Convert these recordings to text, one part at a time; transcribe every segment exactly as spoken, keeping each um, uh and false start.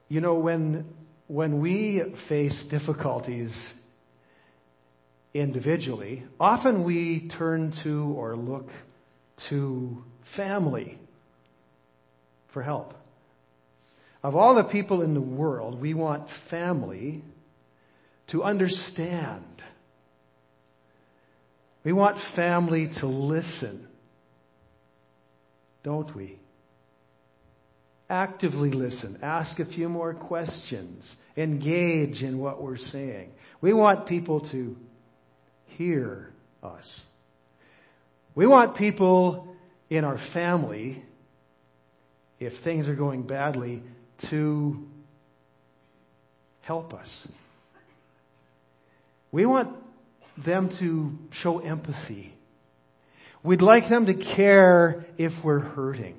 You know, when when we face difficulties individually, often we turn to or look to family for help. Of all the people in the world, we want family to understand. We want family to listen, don't we? Actively listen, ask a few more questions, engage in what we're saying. We want people to hear us. We want people in our family, if things are going badly, to help us. We want them to show empathy. We'd like them to care if we're hurting.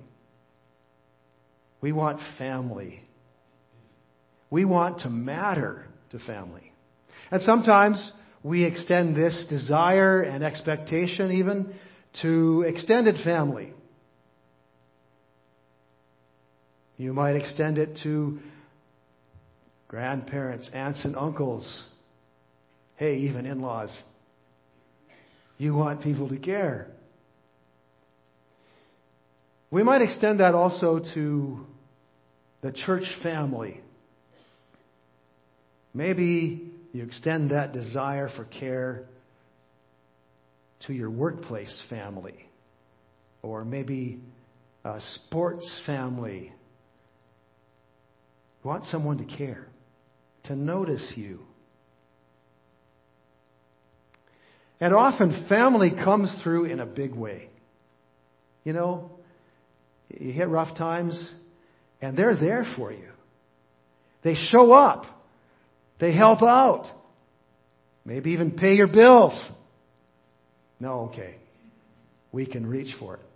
We want family. We want to matter to family. And sometimes we extend this desire and expectation even to extended family. You might extend it to grandparents, aunts and uncles. Hey, even in-laws. You want people to care. We might extend that also to the church family. Maybe you extend that desire for care to your workplace family, or maybe a sports family. You want someone to care, to notice you. And often family comes through in a big way. You know, you hit rough times, and they're there for you. They show up. They help out. Maybe even pay your bills. No, okay. We can reach for it.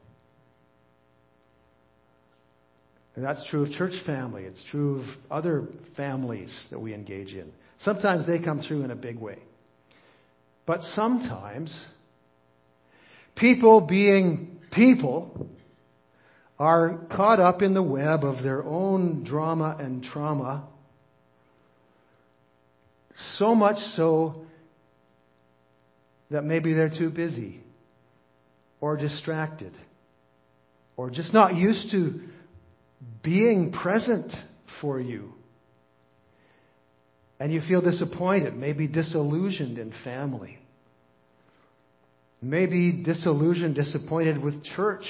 And that's true of church family. It's true of other families that we engage in. Sometimes they come through in a big way. But sometimes, people being people are caught up in the web of their own drama and trauma, so much so that maybe they're too busy or distracted or just not used to being present for you. And you feel disappointed, maybe disillusioned in family. Maybe disillusioned, disappointed with church.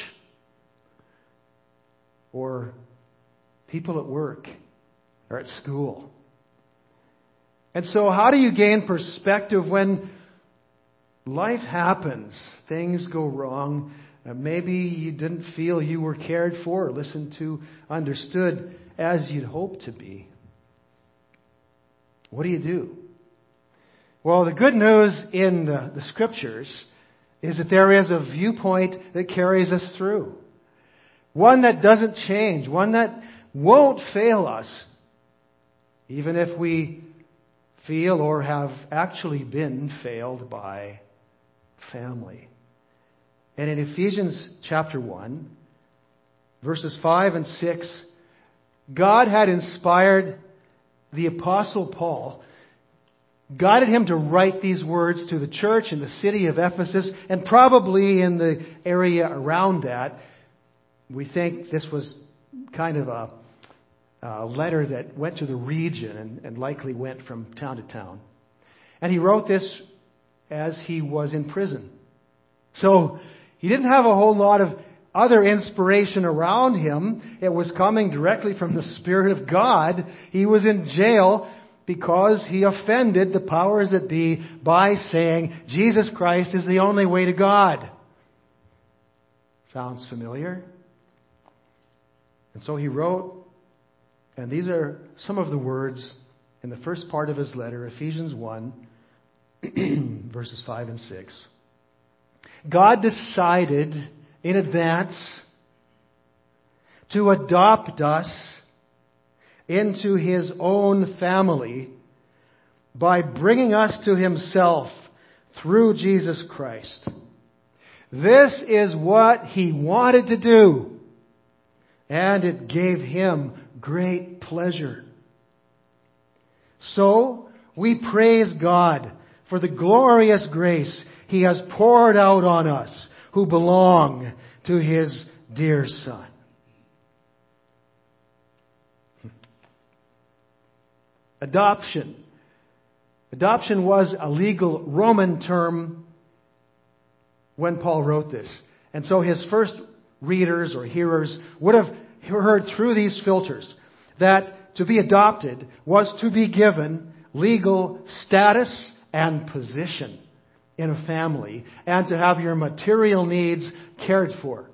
Or people at work or at school. And so how do you gain perspective when life happens? Things go wrong. Maybe you didn't feel you were cared for, or listened to, understood as you'd hoped to be. What do you do? Well, the good news in the, the Scriptures is that there is a viewpoint that carries us through. One that doesn't change. One that won't fail us. Even if we feel or have actually been failed by family. And in Ephesians chapter one, verses five and six, God had inspired the Apostle Paul, guided him to write these words to the church in the city of Ephesus, and probably in the area around that. We think this was kind of a, a letter that went to the region and, and likely went from town to town. And he wrote this as he was in prison. So he didn't have a whole lot of other inspiration around him. It was coming directly from the Spirit of God. He was in jail because he offended the powers that be by saying Jesus Christ is the only way to God. Sounds familiar? And so he wrote, and these are some of the words in the first part of his letter, Ephesians one, verses five and six. God decided in advance to adopt us into His own family by bringing us to Himself through Jesus Christ. This is what He wanted to do. And it gave Him great pleasure. So we praise God for the glorious grace He has poured out on us who belong to His dear Son. Adoption. Adoption was a legal Roman term when Paul wrote this. And so his first readers or hearers would have heard through these filters that to be adopted was to be given legal status and position in a family and to have your material needs cared for.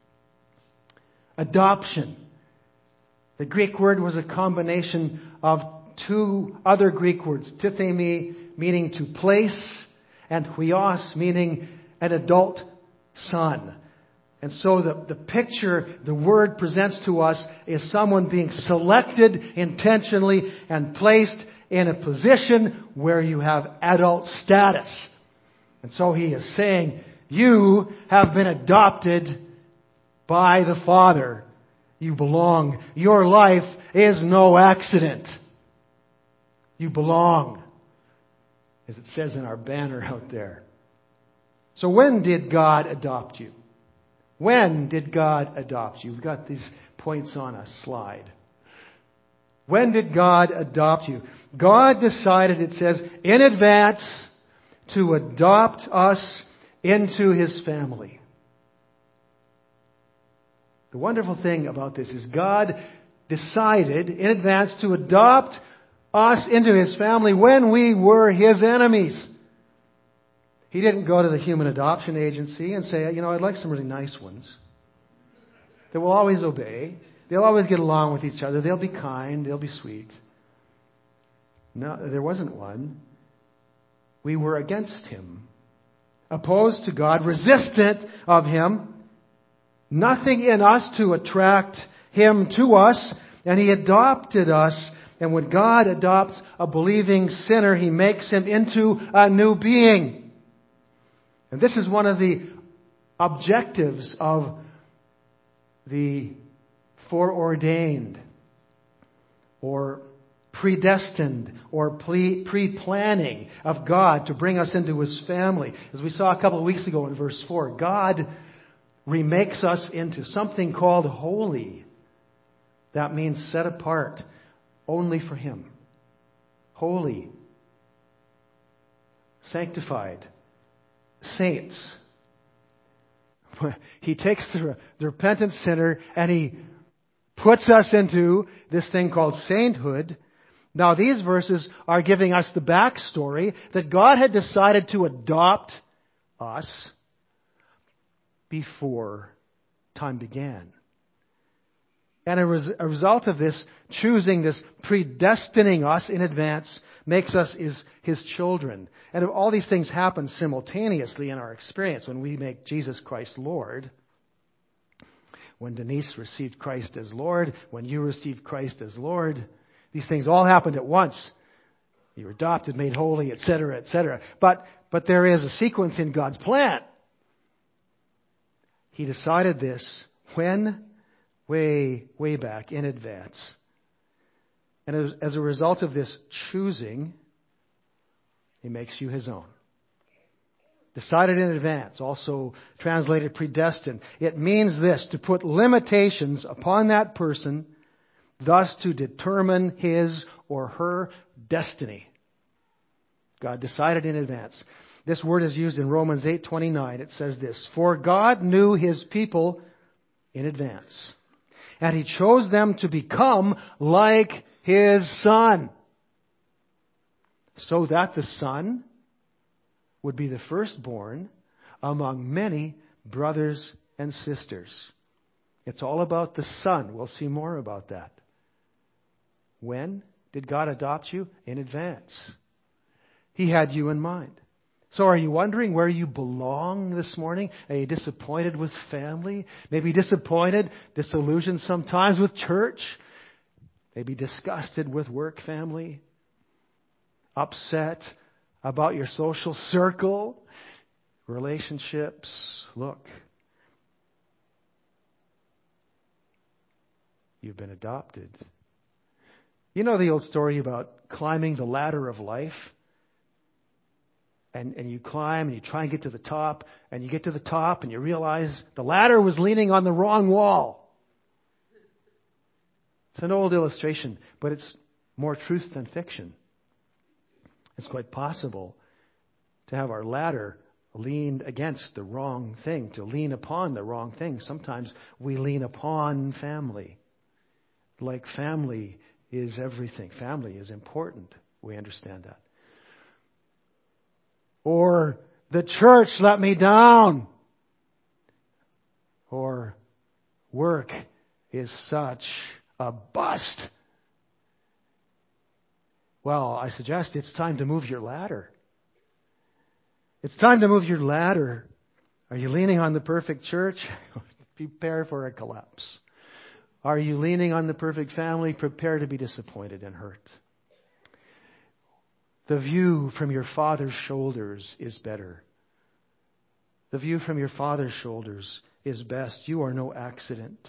Adoption. The Greek word was a combination of two other Greek words, tithemi, meaning to place, and huios, meaning an adult son. And so the, the picture, the word presents to us is someone being selected intentionally and placed in a position where you have adult status. And so he is saying, you have been adopted by the Father. You belong. Your life is no accident. You belong, as it says in our banner out there. So when did God adopt you? When did God adopt you? We've got these points on a slide. When did God adopt you? God decided, it says, in advance to adopt us into His family. The wonderful thing about this is God decided in advance to adopt us into His family when we were His enemies. He didn't go to the human adoption agency and say, you know, I'd like some really nice ones that will always obey. They'll always get along with each other. They'll be kind. They'll be sweet. No, there wasn't one. We were against Him, opposed to God, resistant of Him. Nothing in us to attract Him to us, and He adopted us. And when God adopts a believing sinner, He makes him into a new being. And this is one of the objectives of the foreordained or predestined or pre-planning of God to bring us into His family. As we saw a couple of weeks ago in verse four, God remakes us into something called holy. That means set apart only for Him. Holy. Sanctified. Saints. He takes the, the repentant sinner and He puts us into this thing called sainthood. Now these verses are giving us the backstory that God had decided to adopt us before time began. And as a result of this, choosing this, predestining us in advance, makes us his, his children. And all these things happen simultaneously in our experience when we make Jesus Christ Lord. When Denise received Christ as Lord, when you received Christ as Lord, these things all happened at once. You were adopted, made holy, et cetera, et cetera. But, but there is a sequence in God's plan. He decided this when? Way, way back in advance. And as, as a result of this choosing, He makes you His own. Decided in advance, also translated predestined. It means this, to put limitations upon that person, thus to determine his or her destiny. God decided in advance. This word is used in Romans eight twenty-nine. It says this, for God knew His people in advance, and He chose them to become like His Son, so that the Son would be the firstborn among many brothers and sisters. It's all about the Son. We'll see more about that. When did God adopt you? In advance. He had you in mind. So are you wondering where you belong this morning? Are you disappointed with family? Maybe disappointed, disillusioned sometimes with church? Maybe disgusted with work family? Upset about your social circle? Relationships? Look. You've been adopted. You know the old story about climbing the ladder of life? And, and you climb and you try and get to the top, and you get to the top and you realize the ladder was leaning on the wrong wall. It's an old illustration, but it's more truth than fiction. It's quite possible to have our ladder leaned against the wrong thing, to lean upon the wrong thing. Sometimes we lean upon family. Like family is everything. Family is important. We understand that. Or the church let me down. Or work is such a bust. Well, I suggest it's time to move your ladder. It's time to move your ladder. Are you leaning on the perfect church? Prepare for a collapse. Are you leaning on the perfect family? Prepare to be disappointed and hurt. The view from your father's shoulders is better. The view from your father's shoulders is best. You are no accident.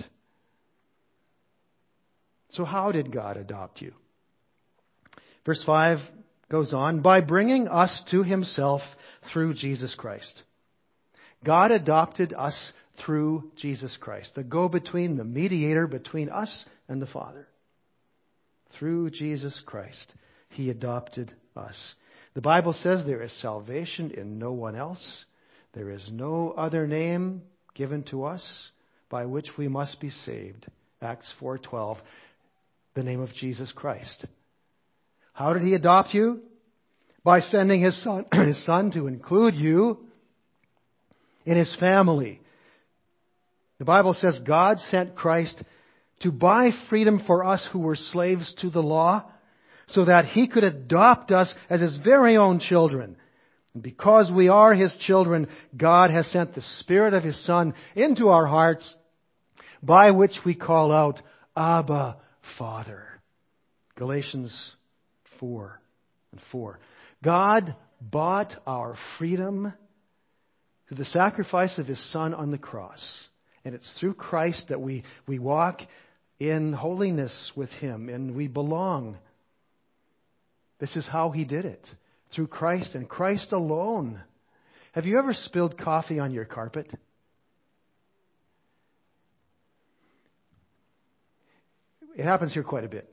So how did God adopt you? Verse five goes on, by bringing us to Himself through Jesus Christ. God adopted us through Jesus Christ, the go-between, the mediator between us and the Father. Through Jesus Christ, He adopted us. The Bible says there is salvation in no one else. There is no other name given to us by which we must be saved. Acts four twelve, the name of Jesus Christ. How did He adopt you? By sending His Son, His Son to include you in His family. The Bible says God sent Christ to buy freedom for us who were slaves to the law, so that He could adopt us as His very own children. And because we are His children, God has sent the Spirit of His Son into our hearts, by which we call out, Abba, Father. Galatians four and four. God bought our freedom through the sacrifice of His Son on the cross. And it's through Christ that we, we walk in holiness with Him and we belong. This is how He did it. Through Christ and Christ alone. Have you ever spilled coffee on your carpet? It happens here quite a bit.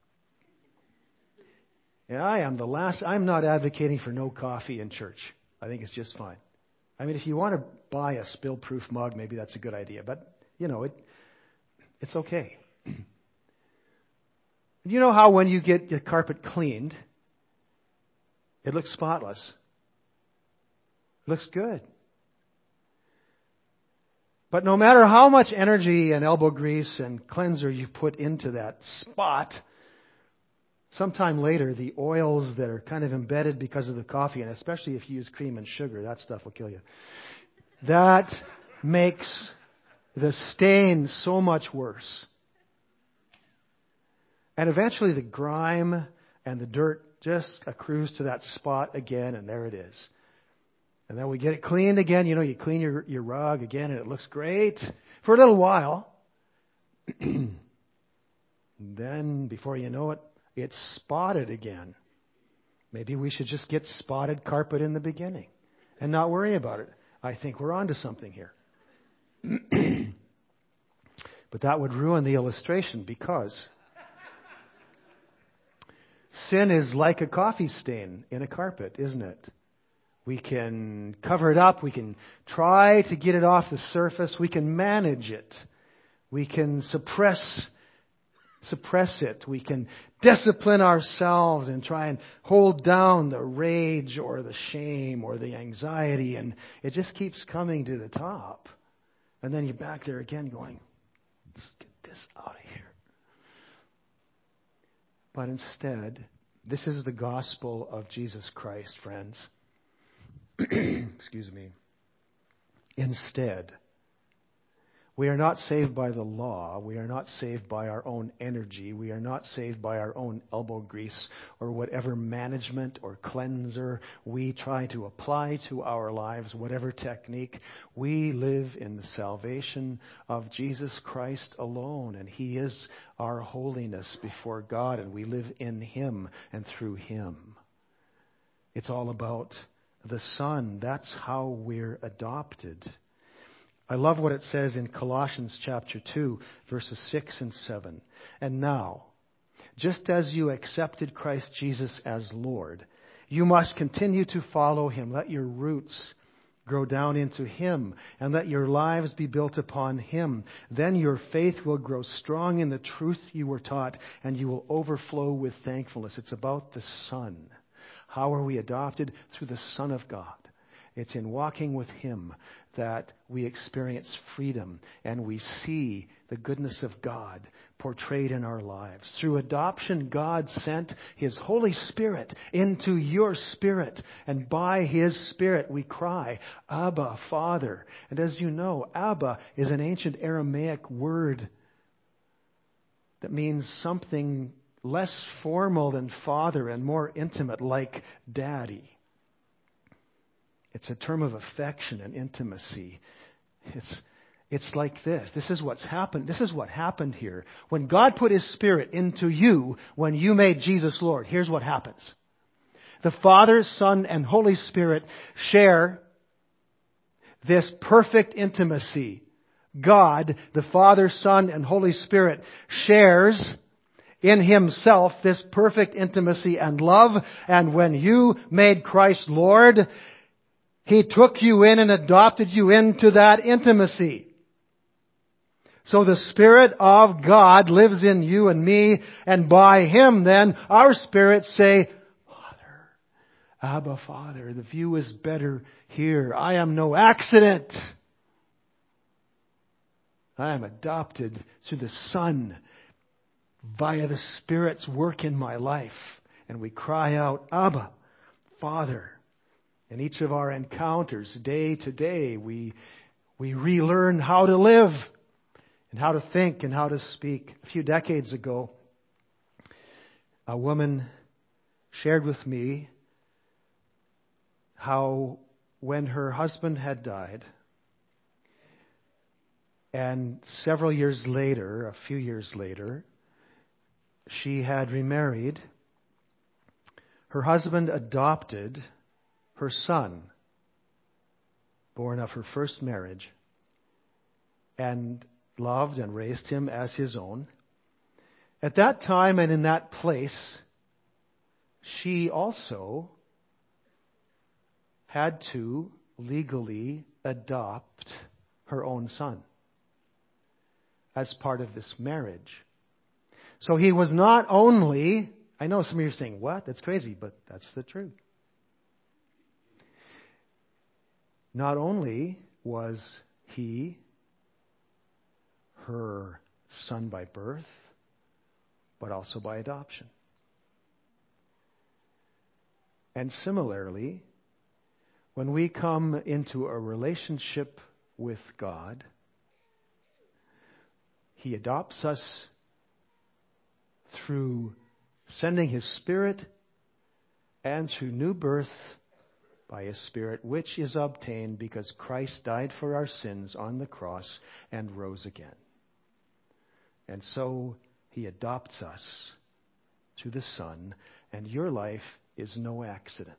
And I am the last, I'm not advocating for no coffee in church. I think it's just fine. I mean, if you want to buy a spill-proof mug, maybe that's a good idea. But, you know, it it's okay. You know how when you get your carpet cleaned, it looks spotless. It looks good. But no matter how much energy and elbow grease and cleanser you put into that spot, sometime later, the oils that are kind of embedded because of the coffee, and especially if you use cream and sugar, that stuff will kill you. That makes the stain so much worse. And eventually the grime and the dirt just accrues to that spot again, and there it is. And then we get it cleaned again. You know, you clean your, your rug again, and it looks great for a little while. And then, before you know it, it's spotted again. Maybe we should just get spotted carpet in the beginning and not worry about it. I think we're onto something here. But that would ruin the illustration, because sin is like a coffee stain in a carpet, isn't it? We can cover it up. We can try to get it off the surface. We can manage it. We can suppress suppress it. We can discipline ourselves and try and hold down the rage or the shame or the anxiety, and it just keeps coming to the top. And then you're back there again going, let's get this out of here. But instead, this is the gospel of Jesus Christ, friends. Excuse me. Instead, We are not saved by the law. We are not saved by our own energy. We are not saved by our own elbow grease or whatever management or cleanser we try to apply to our lives, whatever technique. We live in the salvation of Jesus Christ alone, and He is our holiness before God, and we live in Him and through Him. It's all about the Son. That's how we're adopted. I love what it says in Colossians chapter two, verses six and seven. And now, just as you accepted Christ Jesus as Lord, you must continue to follow Him. Let your roots grow down into Him, and let your lives be built upon Him. Then your faith will grow strong in the truth you were taught, and you will overflow with thankfulness. It's about the Son. How are we adopted? Through the Son of God. It's in walking with Him that we experience freedom and we see the goodness of God portrayed in our lives. Through adoption, God sent His Holy Spirit into your spirit. And by His Spirit we cry, Abba, Father. And as you know, Abba is an ancient Aramaic word that means something less formal than father and more intimate, like daddy. It's a term of affection and intimacy. It's, it's like this. This is what's happened. This is what happened here. When God put His Spirit into you, when you made Jesus Lord, here's what happens. The Father, Son, and Holy Spirit share this perfect intimacy. God, the Father, Son, and Holy Spirit shares in Himself this perfect intimacy and love. And when you made Christ Lord, He took you in and adopted you into that intimacy. So the Spirit of God lives in you and me, and by Him then our spirits say, Father, Abba, Father. The view is better here. I am no accident. I am adopted to the Son via the Spirit's work in my life. And we cry out, Abba, Father. In each of our encounters, day to day, we, we relearn how to live and how to think and how to speak. A few decades ago, a woman shared with me how when her husband had died, and several years later, a few years later, she had remarried, her husband adopted her son, born of her first marriage, and loved and raised him as his own. At that time and in that place, she also had to legally adopt her own son as part of this marriage. So he was not only, I know some of you are saying, what? That's crazy, but that's the truth. Not only was he her son by birth, but also by adoption. And similarly, when we come into a relationship with God, He adopts us through sending His Spirit and through new birth by His Spirit, which is obtained because Christ died for our sins on the cross and rose again. And so He adopts us through the Son, and your life is no accident.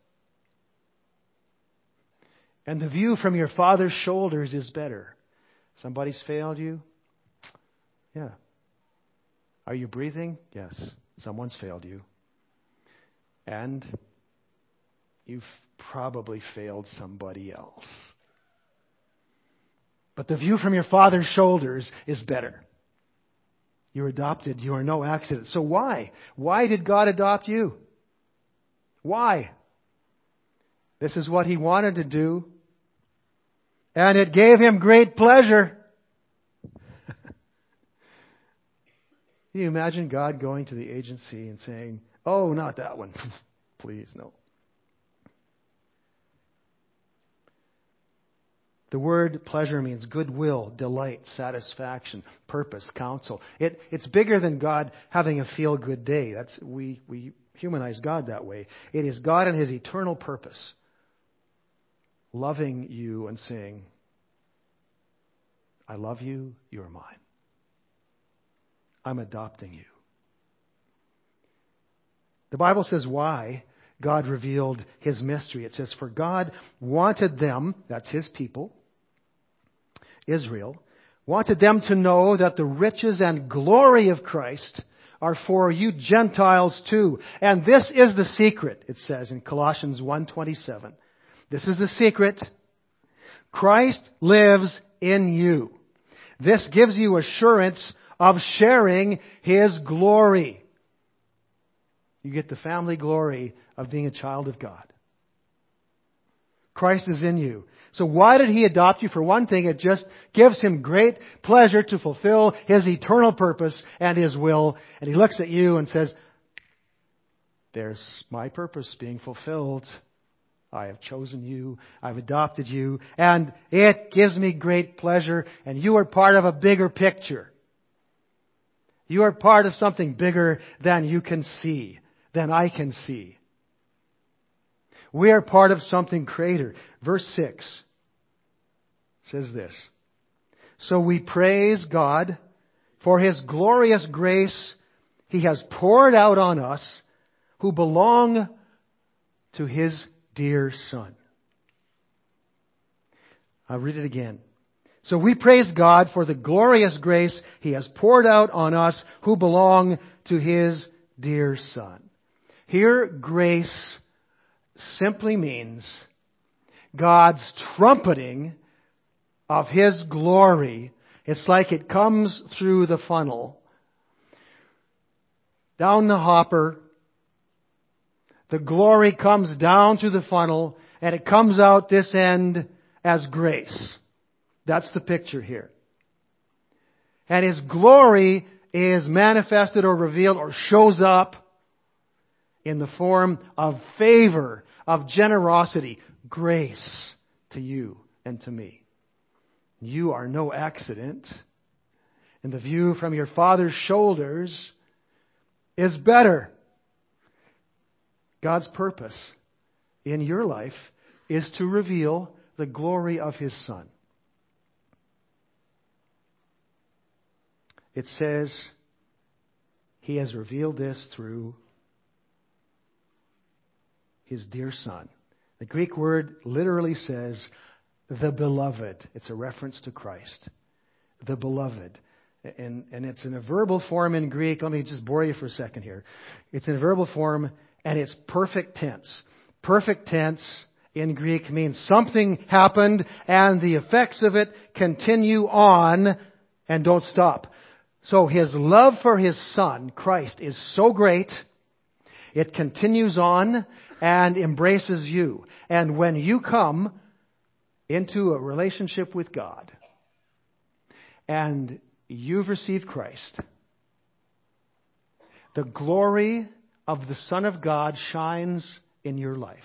And the view from your Father's shoulders is better. Somebody's failed you? Yeah. Are you breathing? Yes. Someone's failed you. And you've probably failed somebody else. But the view from your Father's shoulders is better. You're adopted. You are no accident. So why? Why did God adopt you? Why? This is what He wanted to do. And it gave Him great pleasure. Can you imagine God going to the agency and saying, oh, not that one. Please, no. The word pleasure means goodwill, delight, satisfaction, purpose, counsel. It, it's bigger than God having a feel-good day. That's we, we humanize God that way. It is God and His eternal purpose, loving you and saying, I love you, you're mine. I'm adopting you. The Bible says why God revealed His mystery. It says, for God wanted them, that's His people, Israel, wanted them to know that the riches and glory of Christ are for you Gentiles too. And this is the secret, it says in Colossians one twenty-seven. This is the secret. Christ lives in you. This gives you assurance of sharing His glory. You get the family glory of being a child of God. Christ is in you. So why did He adopt you? For one thing, it just gives Him great pleasure to fulfill His eternal purpose and His will. And He looks at you and says, there's my purpose being fulfilled. I have chosen you. I've adopted you. And it gives me great pleasure. And you are part of a bigger picture. You are part of something bigger than you can see, than I can see. We are part of something greater. Verse six says this. So we praise God for His glorious grace He has poured out on us who belong to His dear Son. I'll read it again. So we praise God for the glorious grace He has poured out on us who belong to His dear Son. Here, grace simply means God's trumpeting of His glory. It's like it comes through the funnel, down the hopper. The glory comes down through the funnel, and it comes out this end as grace. That's the picture here. And His glory is manifested or revealed or shows up in the form of favor, of generosity, grace to you and to me. You are no accident. And the view from your Father's shoulders is better. God's purpose in your life is to reveal the glory of His Son. It says He has revealed this through His dear Son. The Greek word literally says the beloved. It's a reference to Christ. The beloved. And, and it's in a verbal form in Greek. Let me just bore you for a second here. It's in a verbal form and it's perfect tense. Perfect tense in Greek means something happened and the effects of it continue on and don't stop. So His love for His Son, Christ, is so great, it continues on and embraces you. And when you come into a relationship with God and you've received Christ, the glory of the Son of God shines in your life.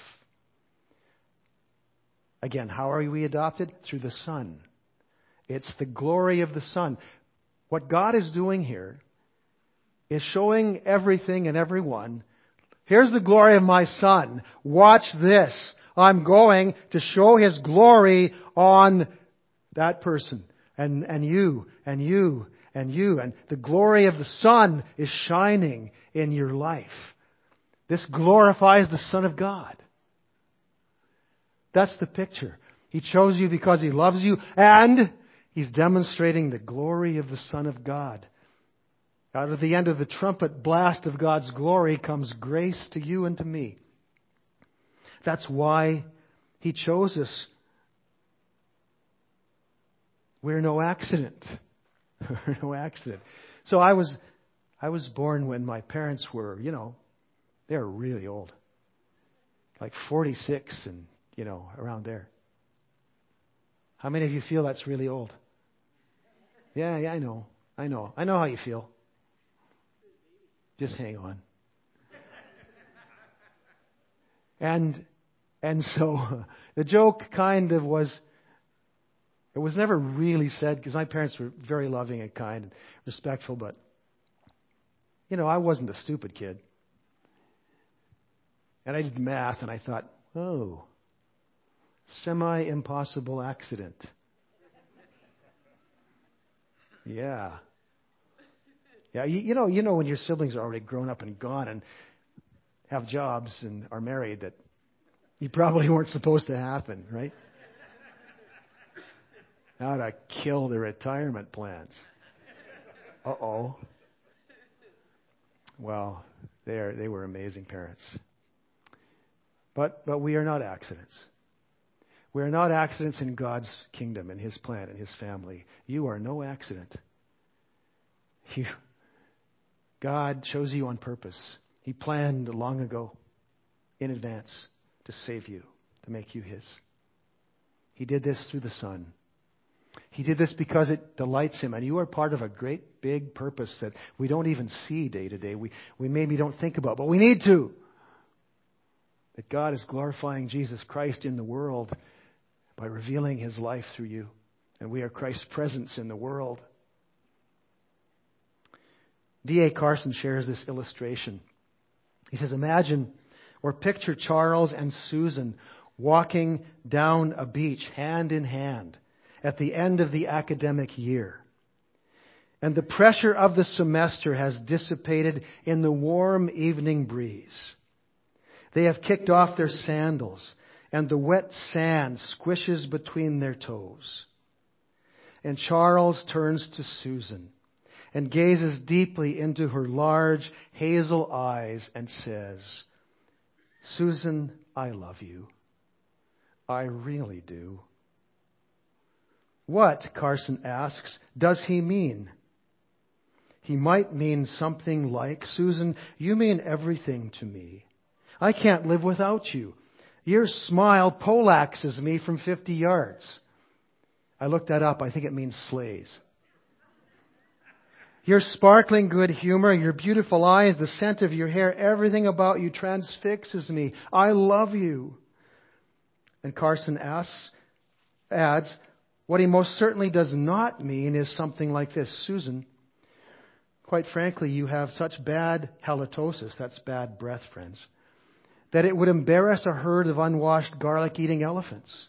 Again, how are we adopted? Through the Son. It's the glory of the Son. What God is doing here is showing everything and everyone, here's the glory of my Son. Watch this. I'm going to show His glory on that person. And, and you, and you, and you. And the glory of the Son is shining in your life. This glorifies the Son of God. That's the picture. He chose you because He loves you, and He's demonstrating the glory of the Son of God. Out of the end of the trumpet blast of God's glory comes grace to you and to me. That's why He chose us. We're no accident. We're no accident. So I was, I was born when my parents were, you know, they were really old. Like forty-six and, you know, around there. How many of you feel that's really old? Yeah, yeah, I know. I know. I know how you feel. Just hang on. And and so the joke kind of was, It was never really said, because my parents were very loving and kind and respectful, but, you know, I wasn't a stupid kid. And I did math, and I thought, oh, semi-impossible accident. Yeah. Yeah, you, you know, you know when your siblings are already grown up and gone and have jobs and are married that you probably weren't supposed to happen, right? How to kill the retirement plans. Uh-oh. Well, they are, they were amazing parents. But but we are not accidents. We are not accidents in God's kingdom, in His plan, in His family. You are no accident. You, God chose you on purpose. He planned long ago, in advance, to save you, to make you His. He did this through the Son. He did this because it delights Him, and you are part of a great big purpose that we don't even see day to day. We, we maybe don't think about, but we need to. That God is glorifying Jesus Christ in the world by revealing His life through you. And we are Christ's presence in the world. D A Carson shares this illustration. He says, imagine or picture Charles and Susan walking down a beach hand in hand at the end of the academic year. And the pressure of the semester has dissipated in the warm evening breeze. They have kicked off their sandals, and the wet sand squishes between their toes. And Charles turns to Susan and gazes deeply into her large hazel eyes and says, Susan, I love you. I really do. What, Carson asks, does he mean? He might mean something like, Susan, you mean everything to me. I can't live without you. Your smile poleaxes me from fifty yards. I looked that up. I think it means slays. Your sparkling good humor, your beautiful eyes, the scent of your hair, everything about you transfixes me. I love you. And Carson asks, adds, what he most certainly does not mean is something like this. Susan, quite frankly, you have such bad halitosis, that's bad breath, friends, that it would embarrass a herd of unwashed garlic-eating elephants.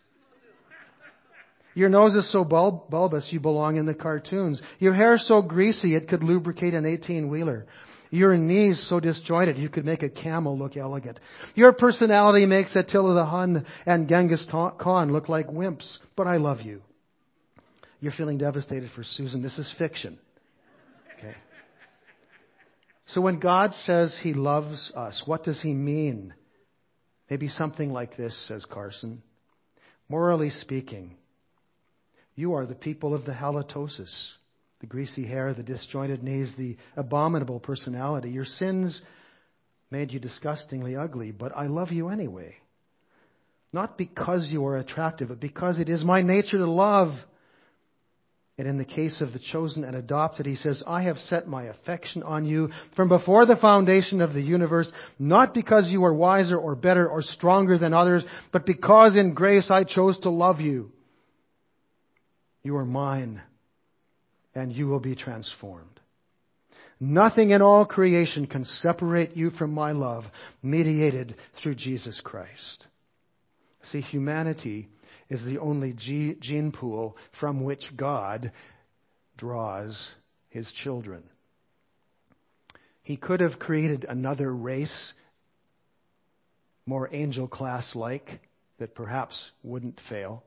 Your nose is so bulb- bulbous you belong in the cartoons. Your hair is so greasy it could lubricate an eighteen-wheeler. Your knees so disjointed you could make a camel look elegant. Your personality makes Attila the Hun and Genghis Khan look like wimps. But I love you. You're feeling devastated for Susan. This is fiction. Okay. So when God says He loves us, what does He mean? Maybe something like this, says Carson. Morally speaking, you are the people of the halitosis, the greasy hair, the disjointed knees, the abominable personality. Your sins made you disgustingly ugly, but I love you anyway. Not because you are attractive, but because it is my nature to love. And in the case of the chosen and adopted, He says, I have set my affection on you from before the foundation of the universe, not because you are wiser or better or stronger than others, but because in grace I chose to love you. You are mine, and you will be transformed. Nothing in all creation can separate you from my love, mediated through Jesus Christ. See, humanity is the only gene pool from which God draws His children. He could have created another race, more angel class-like, that perhaps wouldn't fail.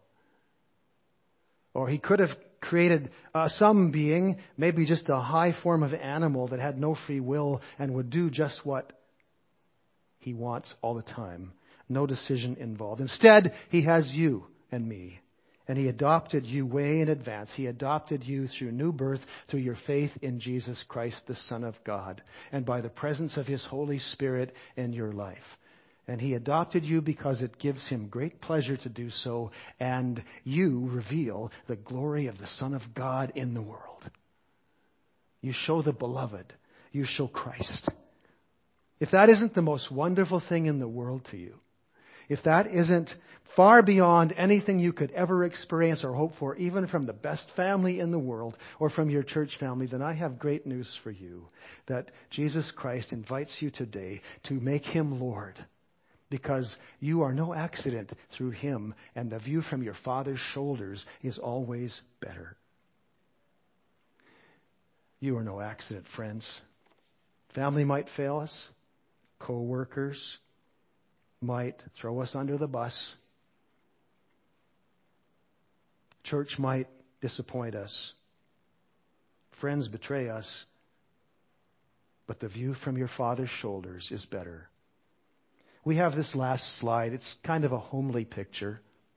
Or He could have created uh, some being, maybe just a high form of animal that had no free will and would do just what He wants all the time. No decision involved. Instead, He has you and me. And He adopted you way in advance. He adopted you through new birth, through your faith in Jesus Christ, the Son of God, and by the presence of His Holy Spirit in your life. And He adopted you because it gives Him great pleasure to do so, and you reveal the glory of the Son of God in the world. You show the beloved. You show Christ. If that isn't the most wonderful thing in the world to you, if that isn't far beyond anything you could ever experience or hope for, even from the best family in the world or from your church family, then I have great news for you, that Jesus Christ invites you today to make Him Lord, because you are no accident through Him, and the view from your Father's shoulders is always better. You are no accident, friends. Family might fail us. Co-workers might throw us under the bus. Church might disappoint us. Friends betray us. But the view from your Father's shoulders is better. We have this last slide. It's kind of a homely picture.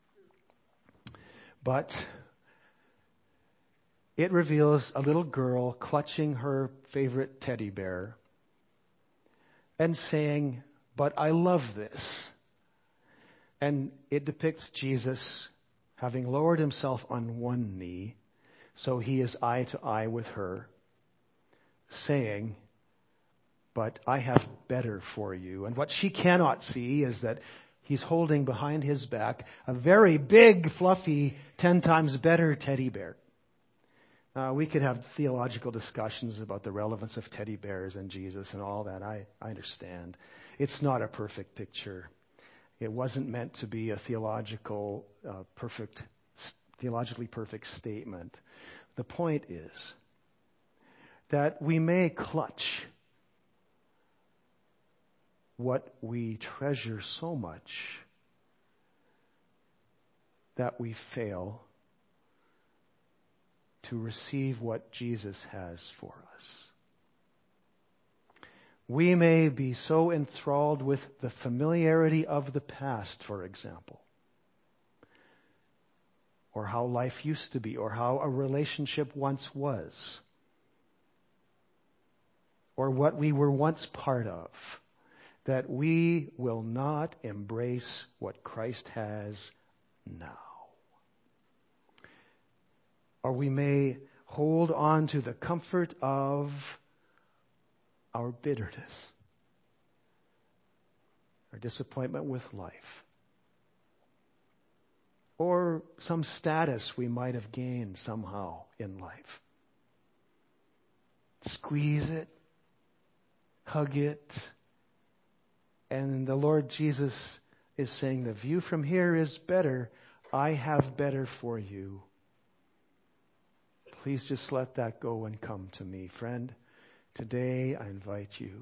But it reveals a little girl clutching her favorite teddy bear and saying, "But I love this." And it depicts Jesus having lowered himself on one knee, so he is eye to eye with her, saying, "But I have better for you." And what she cannot see is that he's holding behind his back a very big, fluffy, ten times better teddy bear. Uh, we could have theological discussions about the relevance of teddy bears and Jesus and all that. I, I understand. It's not a perfect picture. It wasn't meant to be a theological, uh, perfect, theologically perfect statement. The point is that we may clutch what we treasure so much that we fail to receive what Jesus has for us. We may be so enthralled with the familiarity of the past, for example, or how life used to be, or how a relationship once was, or what we were once part of, that we will not embrace what Christ has now. Or we may hold on to the comfort of our bitterness, our disappointment with life, or some status we might have gained somehow in life. Squeeze it, hug it, and the Lord Jesus is saying, the view from here is better. I have better for you. Please just let that go and come to me. Friend, today I invite you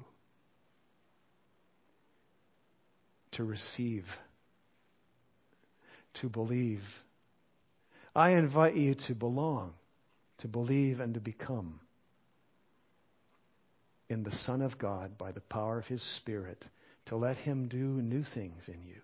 to receive, to believe. I invite you to belong, to believe, and to become in the Son of God by the power of His Spirit, to let Him do new things in you,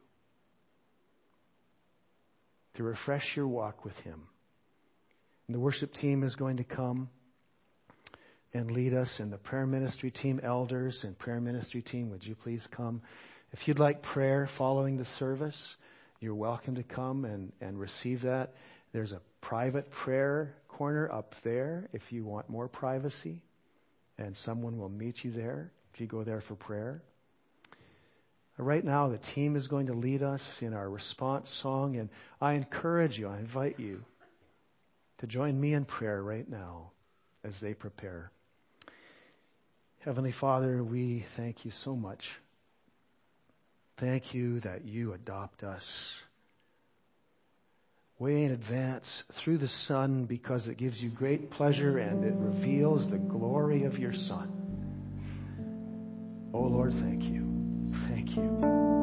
to refresh your walk with Him. And the worship team is going to come and lead us, and the prayer ministry team, elders and prayer ministry team, would you please come? If you'd like prayer following the service, you're welcome to come and, and receive that. There's a private prayer corner up there if you want more privacy, and someone will meet you there if you go there for prayer. Right now, the team is going to lead us in our response song, and I encourage you, I invite you to join me in prayer right now as they prepare. Heavenly Father, we thank you so much. Thank you that you adopt us way in advance through the Son, because it gives you great pleasure and it reveals the glory of your Son. Oh Lord, thank you. Thank you.